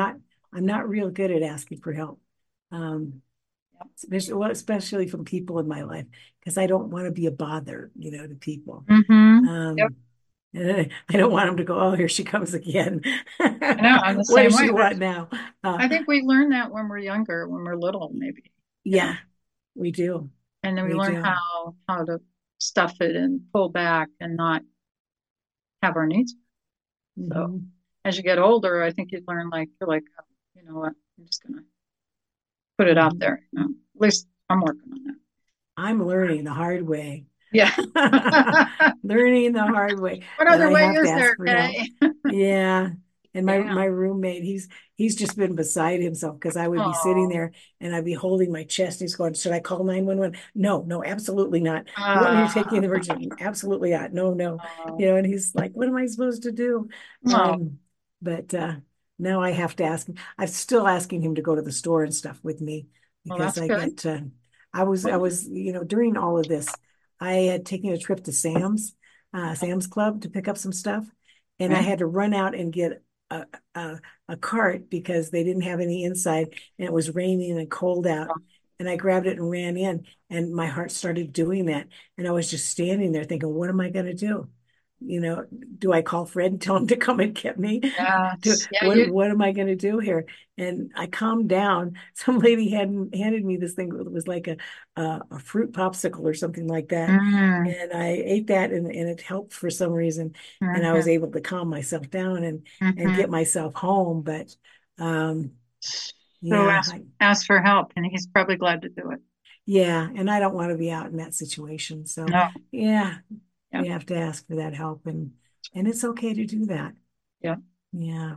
Speaker 1: I'm not real good at asking for help. Um, especially from people in my life, because I don't want to be a bother, to people.
Speaker 2: Mm-hmm. Yep.
Speaker 1: Um, I don't want them to go, oh, here she comes again.
Speaker 2: I know, I'm the
Speaker 1: What
Speaker 2: same
Speaker 1: does
Speaker 2: way.
Speaker 1: she want now? Uh,
Speaker 2: I think we learn that when we're younger, when we're little, maybe, you know,
Speaker 1: yeah, we do.
Speaker 2: and then we
Speaker 1: We
Speaker 2: learn
Speaker 1: do.
Speaker 2: how to stuff it and pull back and not have our needs. So
Speaker 1: Hmm.
Speaker 2: as you get older, I think you learn like you're like, oh, you know what, I'm just gonna put it out
Speaker 1: Hmm.
Speaker 2: there. At least I'm working on that.
Speaker 1: I'm learning the hard way.
Speaker 2: Yeah.
Speaker 1: Learning the hard way
Speaker 2: What
Speaker 1: that
Speaker 2: other
Speaker 1: I
Speaker 2: way
Speaker 1: have to
Speaker 2: is
Speaker 1: ask
Speaker 2: there,
Speaker 1: for help.
Speaker 2: Kay?
Speaker 1: Yeah. And my
Speaker 2: Yeah.
Speaker 1: my roommate, he's just been beside himself because I would be sitting
Speaker 2: Oh.
Speaker 1: there and I'd be holding my chest. He's going, should I call 911? No, no, absolutely not. You want me to take you in the
Speaker 2: Uh,
Speaker 1: emergency? Absolutely not. No, no.
Speaker 2: oh.
Speaker 1: And he's like, what am I supposed to do?
Speaker 2: Oh.
Speaker 1: But now I have to ask him. I'm still asking him to go to the store and stuff with me
Speaker 2: Well,
Speaker 1: because
Speaker 2: that's
Speaker 1: I
Speaker 2: good.
Speaker 1: get I was, during all of this, I had taken a trip to Sam's Club to pick up some stuff, and I
Speaker 2: Right.
Speaker 1: had to run out and get a, a cart because they didn't have any inside, and it was raining and cold out. And I grabbed it and ran in, and my heart started doing that. And I was just standing there thinking, what am I going to do? You know, do I call Fred and tell him to come and get me?
Speaker 2: Yes. Yeah.
Speaker 1: What am I going to do here? And I calmed down. Some lady handed me this thing that was like a fruit popsicle or something like that.
Speaker 2: Mm,
Speaker 1: And I ate that, and it helped for some reason. And I was
Speaker 2: mhm,
Speaker 1: able to calm myself down and
Speaker 2: mhm.
Speaker 1: get myself home. But um,
Speaker 2: So
Speaker 1: yeah,
Speaker 2: ask for help, and he's probably glad to do it.
Speaker 1: yeah, and I don't want to be out in that situation. So
Speaker 2: No.
Speaker 1: yeah,
Speaker 2: Yeah.
Speaker 1: we have to ask for that help, and it's okay to do that.
Speaker 2: Yeah.
Speaker 1: Yeah.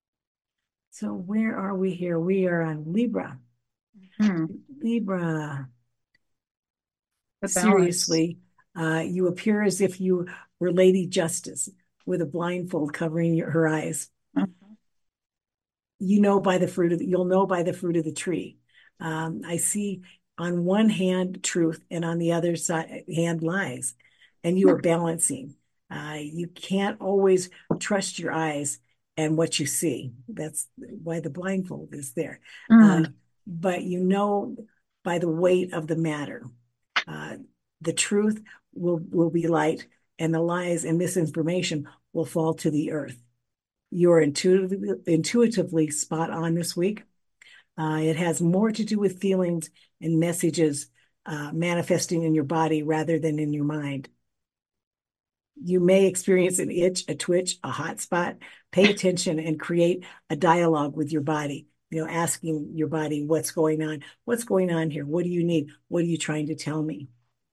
Speaker 1: So where are we here? We are on Libra.
Speaker 2: Hmm.
Speaker 1: Libra.
Speaker 2: The balance.
Speaker 1: Seriously, you appear as if you were Lady Justice with a blindfold covering her eyes.
Speaker 2: Mhm.
Speaker 1: You'll know by the fruit of the tree. I see on one hand truth and on the other side hand lies, and you are balancing. You can't always trust your eyes and what you see. That's why the blindfold is there.
Speaker 2: Mm,
Speaker 1: Uh, but you know by the weight of the matter. Uh, the truth will be light, and the lies and misinformation will fall to the earth. You're intuitively spot on this week. It has more to do with feelings and messages manifesting in your body rather than in your mind. You may experience an itch, a twitch, a hot spot. Pay attention and create a dialogue with your body. Asking your body what's going on. What's going on here? What do you need? What are you trying to tell me?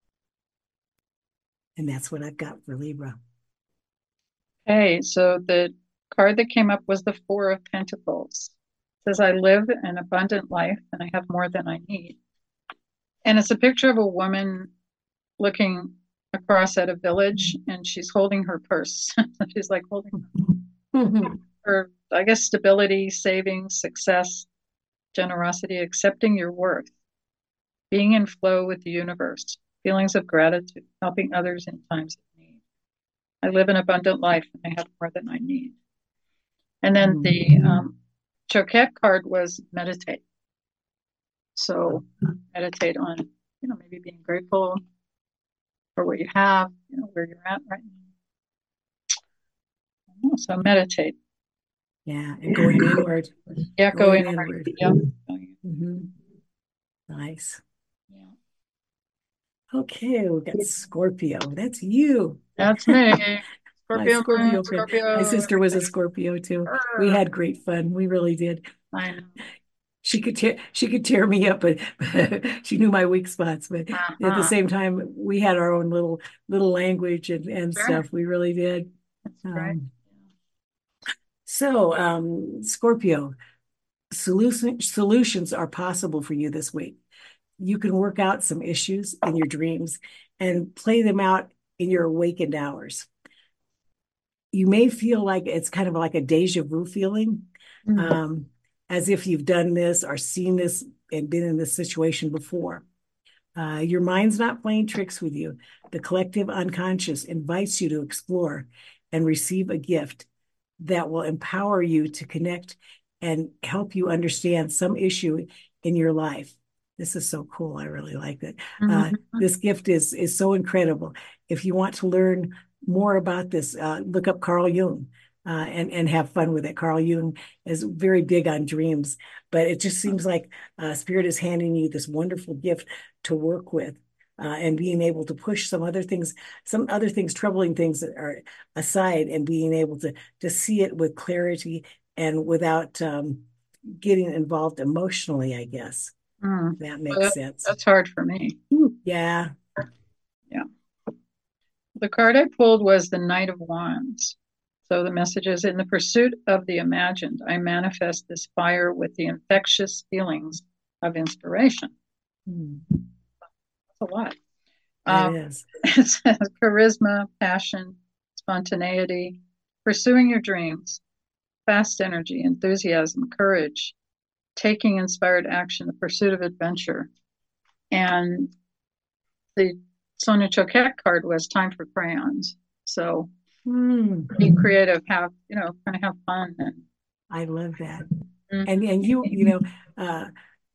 Speaker 1: And that's what I've got for Libra.
Speaker 2: okay, so the card that came up was the Four of Pentacles. It says, I live an abundant life and I have more than I need. And it's a picture of a woman looking across at a village and she's holding her purse. She's like holding her, I guess, stability, savings, success, generosity, accepting your worth, being in flow with the universe, feelings of gratitude, helping others in times of need. I live an abundant life and I have more than I need. And then the Choquette card was meditate. So meditate on, maybe being grateful for what you have, where you're at right now. So meditate.
Speaker 1: Yeah, and going inward,
Speaker 2: Yeah,
Speaker 1: going
Speaker 2: going,
Speaker 1: inward.
Speaker 2: yeah.
Speaker 1: Hmm. Nice.
Speaker 2: Yeah.
Speaker 1: Okay, we got Scorpio. That's you.
Speaker 2: That's me.
Speaker 1: My
Speaker 2: Scorpio moon,
Speaker 1: Scorpio friend. My
Speaker 2: Scorpio,
Speaker 1: sister was a
Speaker 2: everything.
Speaker 1: Scorpio too. We
Speaker 2: Arr,
Speaker 1: had great fun. We really did.
Speaker 2: I know.
Speaker 1: She could tear me up, but she knew my weak spots. But at the
Speaker 2: Uh-huh.
Speaker 1: same time, we had our own little language and
Speaker 2: Sure.
Speaker 1: stuff. We really did.
Speaker 2: That's right.
Speaker 1: Um, Scorpio, solutions are possible for you this week. You can work out some issues in your dreams and play them out in your awakened hours. You may feel like it's kind of like a deja vu feeling,
Speaker 2: Mm.
Speaker 1: um, as if you've done this or seen this and been in this situation before. Your mind's not playing tricks with you. The collective unconscious invites you to explore and receive a gift that will empower you to connect and help you understand some issue in your life. This is so cool. I really like it.
Speaker 2: Mhm.
Speaker 1: This gift is so incredible. If you want to learn more about this, look up Carl Jung. And have fun with it. Carl Jung is very big on dreams, but it just seems like Spirit is handing you this wonderful gift to work with, and being able to push some other things, troubling things that are aside, and being able to see it with clarity and without getting involved emotionally, I guess.
Speaker 2: Mm.
Speaker 1: That
Speaker 2: Well,
Speaker 1: makes sense.
Speaker 2: that's hard for me. Ooh,
Speaker 1: Yeah.
Speaker 2: yeah. The card I pulled was the Knight of Wands. So the message is in the pursuit of the imagined, I manifest this fire with the infectious feelings of inspiration.
Speaker 1: Hmm.
Speaker 2: That's a lot.
Speaker 1: That
Speaker 2: Um,
Speaker 1: is.
Speaker 2: it says charisma, passion, spontaneity, pursuing your dreams, fast energy, enthusiasm, courage, taking inspired action, the pursuit of adventure. And the Sonia Choquette card was time for crayons. So
Speaker 1: Hmm.
Speaker 2: be creative, have, kind of have fun. And
Speaker 1: I love that. And
Speaker 2: Mhm.
Speaker 1: you know, uh,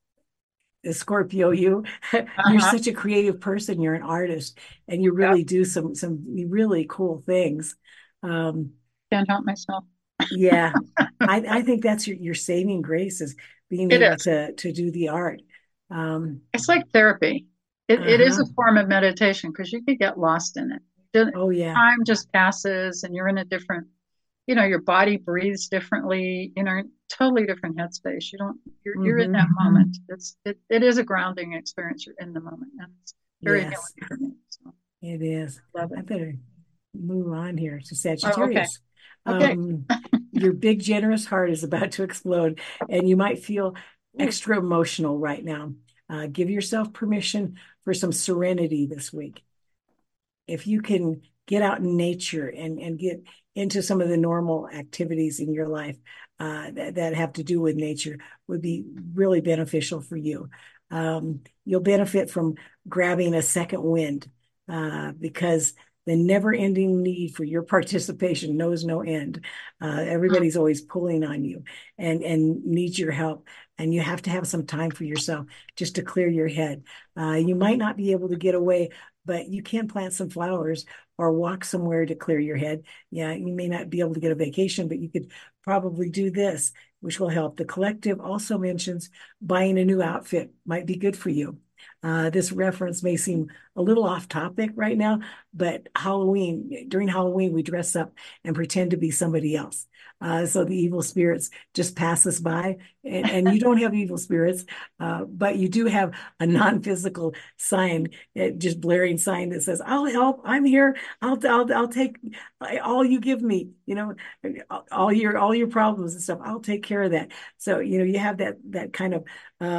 Speaker 1: Scorpio, you're
Speaker 2: Uh-huh.
Speaker 1: such a creative person. You're an artist, and you
Speaker 2: Yeah,
Speaker 1: really do some really cool things. Um,
Speaker 2: can't help myself.
Speaker 1: yeah, I think that's your saving grace is being
Speaker 2: It
Speaker 1: able
Speaker 2: is.
Speaker 1: to do the art. Um,
Speaker 2: It's like therapy. It is
Speaker 1: uh-huh.
Speaker 2: a form of meditation because you could get lost in it.
Speaker 1: Oh yeah.
Speaker 2: Time just passes and you're in a different, your body breathes differently, totally different headspace. You're in
Speaker 1: Hmm.
Speaker 2: that moment. It is a grounding experience. You're in the moment. And it's very
Speaker 1: Yes,
Speaker 2: healing for me. So
Speaker 1: it is.
Speaker 2: love
Speaker 1: I
Speaker 2: it.
Speaker 1: better move on here to
Speaker 2: Oh, okay.
Speaker 1: Sagittarius.
Speaker 2: Okay.
Speaker 1: Um, your big, generous heart is about to explode, and you might feel
Speaker 2: Ooh.
Speaker 1: extra emotional right now. Give yourself permission for some serenity this week. If you can get out in nature and get into some of the normal activities in your life that have to do with nature, would be really beneficial for you. You'll benefit from grabbing a second wind, because the never ending need for your participation knows no end. Everybody's always pulling on you and needs your help. And you have to have some time for yourself just to clear your head. You might not be able to get away, but you can plant some flowers or walk somewhere to clear your head. Yeah, you may not be able to get a vacation, but you could probably do this, which will help. The collective also mentions buying a new outfit might be good for you. This reference may seem a little off topic right now, but during Halloween, we dress up and pretend to be somebody else. So the evil spirits just pass us by, and you don't have evil spirits, but you do have a non-physical sign, just blaring sign that says, "I'll help. I'm here. I'll take all you give me. All your problems and stuff. I'll take care of that." So you have that kind of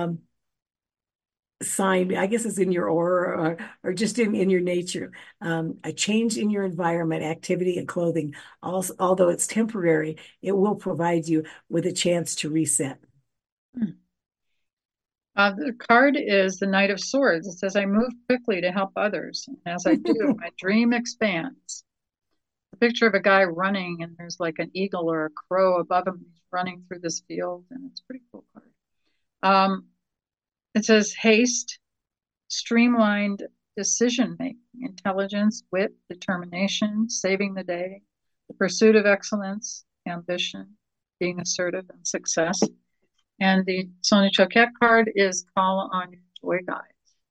Speaker 1: sign. I guess it's in your aura, or just in your nature. A change in your environment, activity, and clothing. Also, although it's temporary, it will provide you with a chance to reset.
Speaker 2: The card is the Knight of Swords. It says, I move quickly to help others. And as I do, my dream expands. A picture of a guy running, and there's like an eagle or a crow above him. He's running through this field, and it's a pretty cool card. It says, haste, streamlined decision making, intelligence, wit, determination, saving the day, the pursuit of excellence, ambition, being assertive, and success. And the Sonia Choquette card is call on your joy guide.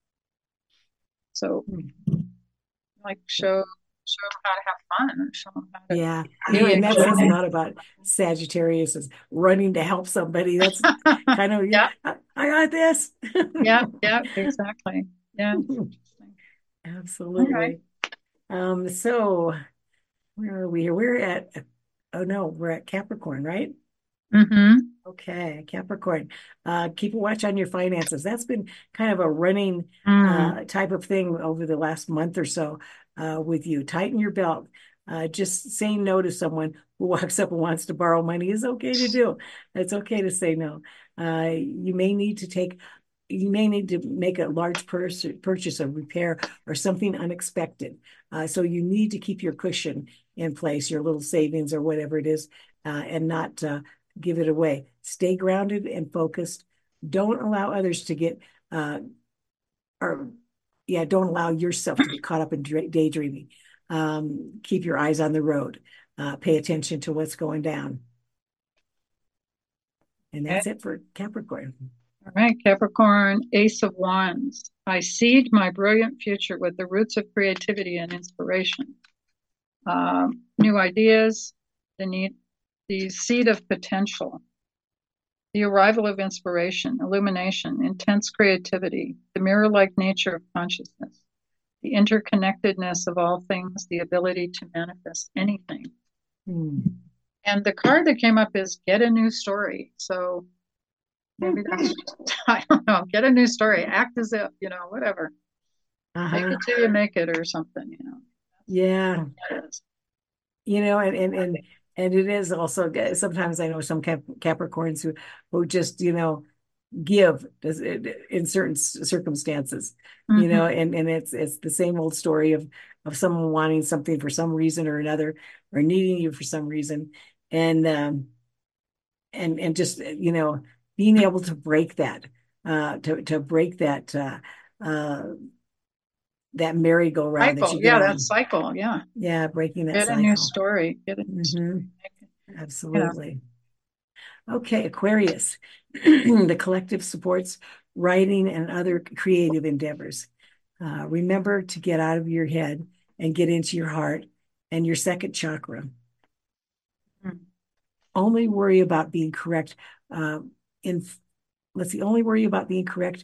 Speaker 2: So like show them how to have fun, or show them how to
Speaker 1: Yeah,
Speaker 2: be
Speaker 1: and that says a
Speaker 2: enjoy.
Speaker 1: lot about Sagittarius is running to help somebody. That's kind of,
Speaker 2: Yeah,
Speaker 1: I got this.
Speaker 2: yeah, yeah, exactly. Yeah. All right.
Speaker 1: Absolutely. So where are we here? We're at, oh no, we're at Capricorn, right?
Speaker 2: Mm-hmm.
Speaker 1: Okay, Capricorn. Keep a watch on your finances. That's been kind of a running
Speaker 2: Mm.
Speaker 1: type of thing over the last month or so with you. Tighten your belt. Just saying no to someone who walks up and wants to borrow money is okay to do. It's okay to say no. You may need to make a large purchase, a repair, or something unexpected. So you need to keep your cushion in place, your little savings or whatever it is, and not give it away. Stay grounded and focused. Don't allow others to get, or yeah, don't allow yourself to get caught up in daydreaming. Keep your eyes on the road. Pay attention to what's going down. And
Speaker 2: Okay.
Speaker 1: that's it for Capricorn.
Speaker 2: All right, Capricorn, Ace of Wands. I seed my brilliant future with the roots of creativity and inspiration. New ideas, the seed of potential, the arrival of inspiration, illumination, intense creativity, the mirror-like nature of consciousness, the interconnectedness of all things, the ability to manifest anything. And the card that came up is get a new story. So maybe that's, I don't know, get a new story, act as if, whatever. Make it till you make it or something,
Speaker 1: Yeah. And it is also, sometimes I know some Capricorns who just, give in certain circumstances, and it's the same old story of someone wanting something for some reason or another, or needing you for some reason. And just, being able to break that, to break that, that merry-go-round that you get on.
Speaker 2: That cycle.
Speaker 1: Yeah, breaking that
Speaker 2: cycle.
Speaker 1: Get a
Speaker 2: new story. Get a new story.
Speaker 1: Absolutely. Okay, Aquarius. The collective supports writing and other creative endeavors. Remember to get out of your head and get into your heart and your second chakra. Only worry about being correct. Only worry about being correct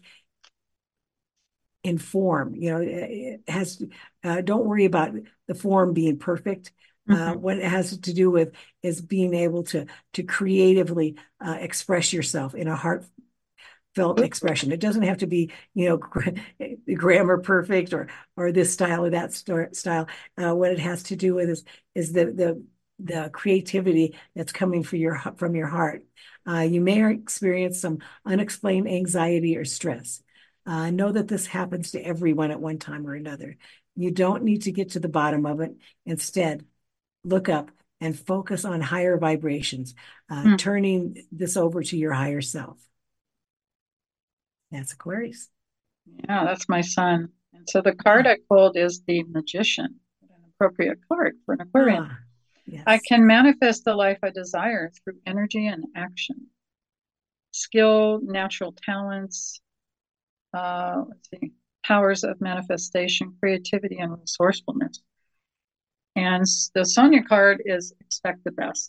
Speaker 1: in form. It has. Don't worry about the form being perfect. What it has to do with is being able to creatively express yourself in a heartfelt expression. It doesn't have to be, grammar perfect or this style or that style. What it has to do with is the creativity that's coming from your heart. You may experience some unexplained anxiety or stress. Know that this happens to everyone at one time or another. You don't need to get to the bottom of it. Instead, look up and focus on higher vibrations, turning this over to your higher self. That's Aquarius.
Speaker 2: Yeah, that's my son. And so the card I pulled is the Magician, an appropriate card for an Aquarian.
Speaker 1: Yes.
Speaker 2: I can manifest the life I desire through energy and action. Skill, natural talents, powers of manifestation, creativity, and resourcefulness. And the Sonia card is expect the best.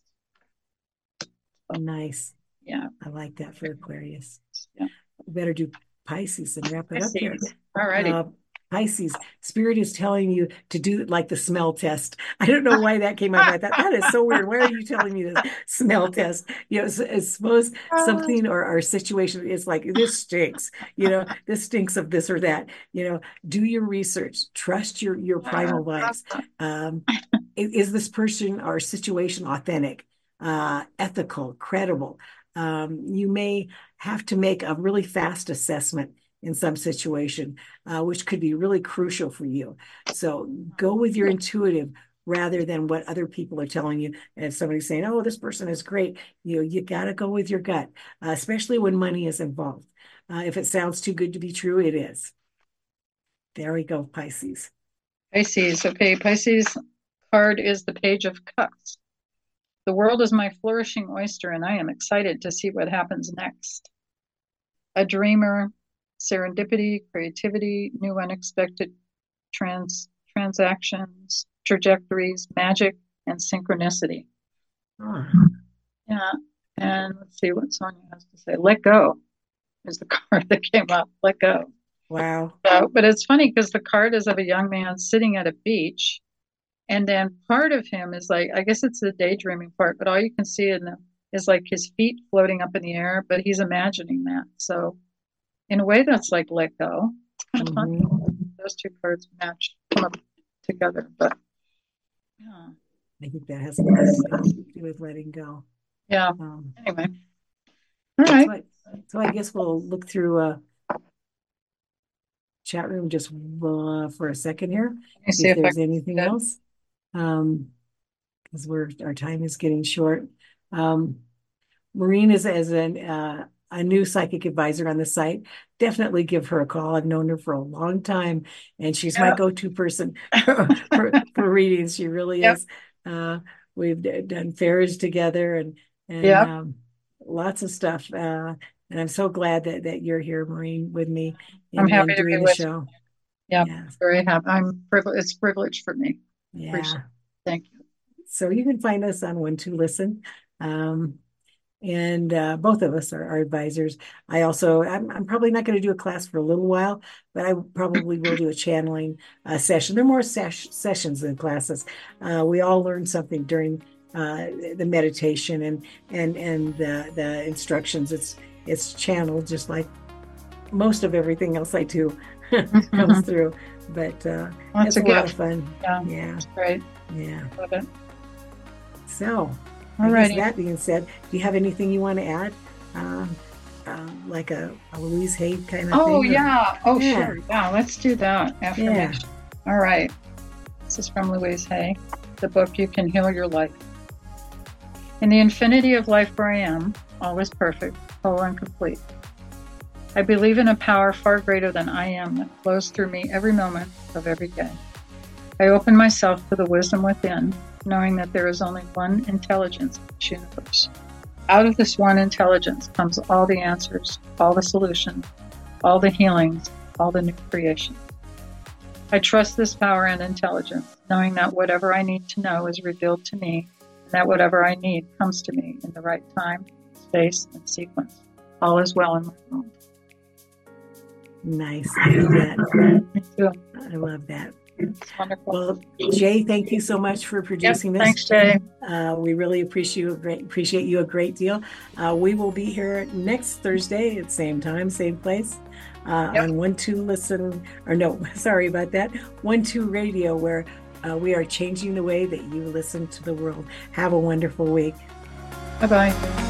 Speaker 1: Nice.
Speaker 2: Yeah.
Speaker 1: I like that for Aquarius.
Speaker 2: Yeah.
Speaker 1: We better do Pisces and wrap it up here.
Speaker 2: All righty.
Speaker 1: Pisces, Spirit is telling you to do like the smell test. I don't know why that came up. I thought that is so weird. Why are you telling me this smell test? Suppose something or situation is like, this stinks, this stinks of this or that, do your research, trust your primal vibes. Is this person or situation authentic, ethical, credible? You may have to make a really fast assessment in some situation, which could be really crucial for you. So go with your intuitive rather than what other people are telling you. And if somebody's saying, oh, this person is great, you got to go with your gut, especially when money is involved. If it sounds too good to be true, it is. There we go, Pisces.
Speaker 2: Pisces. Okay, Pisces card is the Page of Cups. The world is my flourishing oyster, and I am excited to see what happens next. A dreamer, serendipity, creativity, new unexpected transactions, trajectories, magic, and synchronicity. Yeah. And let's see what Sonia has to say. Let go is the card that came up. Let go.
Speaker 1: Wow.
Speaker 2: But it's funny because the card is of a young man sitting at a beach. And then part of him is like, I guess it's the daydreaming part, but all you can see is like his feet floating up in the air, but he's imagining that. So in a way, that's like let go. It's kind of funny. Those two cards come up together, but yeah.
Speaker 1: I think that has a lot to do with letting go.
Speaker 2: Yeah. Anyway. All right.
Speaker 1: So I guess we'll look through a chat room just for a second here. See if there's anything else. Because our time is getting short. Maureen is as a new psychic advisor on the site. Definitely give her a call. I've known her for a long time, and she's my
Speaker 2: Yep.
Speaker 1: go-to person for readings. She really
Speaker 2: Yep.
Speaker 1: is. We've done fairs together and
Speaker 2: Yep.
Speaker 1: lots of stuff. And I'm so glad that you're here, Maureen, with me
Speaker 2: I'm
Speaker 1: in
Speaker 2: happy to be
Speaker 1: doing the
Speaker 2: with you.
Speaker 1: show.
Speaker 2: Yep.
Speaker 1: Yes.
Speaker 2: Very happy. I'm privileged. It's a privilege for me. Appreciate
Speaker 1: Yeah.
Speaker 2: it. Thank you.
Speaker 1: So you can find us on One to Listen. And both of us are advisors. I'm probably not going to do a class for a little while, but I probably will do a channeling session. There are more sessions than classes. We all learn something during the meditation and the instructions. It's channeled just like most of everything else I do comes through. But
Speaker 2: That's
Speaker 1: it's
Speaker 2: a
Speaker 1: a lot of
Speaker 2: gift.
Speaker 1: fun.
Speaker 2: Yeah.
Speaker 1: Yeah,
Speaker 2: That's great.
Speaker 1: yeah.
Speaker 2: Love it.
Speaker 1: So,
Speaker 2: All
Speaker 1: I guess
Speaker 2: righty.
Speaker 1: that being said, do you have anything you want to add? Um, like a Louise Hay kind of
Speaker 2: Oh,
Speaker 1: thing?
Speaker 2: yeah. Oh,
Speaker 1: Yeah,
Speaker 2: sure. Yeah. Let's do that.
Speaker 1: yeah.
Speaker 2: Affirmation. All right. This is from Louise Hay, the book You Can Heal Your Life. In the infinity of life where I am, all is perfect, whole and complete. I believe in a power far greater than I am that flows through me every moment of every day. I open myself to the wisdom within, knowing that there is only one intelligence in this universe. Out of this one intelligence comes all the answers, all the solutions, all the healings, all the new creations. I trust this power and intelligence, knowing that whatever I need to know is revealed to me, and that whatever I need comes to me in the right time, space, and sequence. All is well in my world.
Speaker 1: Nice. I love that.
Speaker 2: Me too.
Speaker 1: I love that.
Speaker 2: It's wonderful.
Speaker 1: Well, Jay, thank you so much for
Speaker 2: Yep.
Speaker 1: producing this.
Speaker 2: Thanks, Jay.
Speaker 1: We really appreciate you a great deal. We will be here next Thursday at same time, same place,
Speaker 2: Yep.
Speaker 1: on One Two Listen, or no, sorry about that, One Two Radio, where we are changing the way that you listen to the world. Have a wonderful week.
Speaker 2: Bye-bye.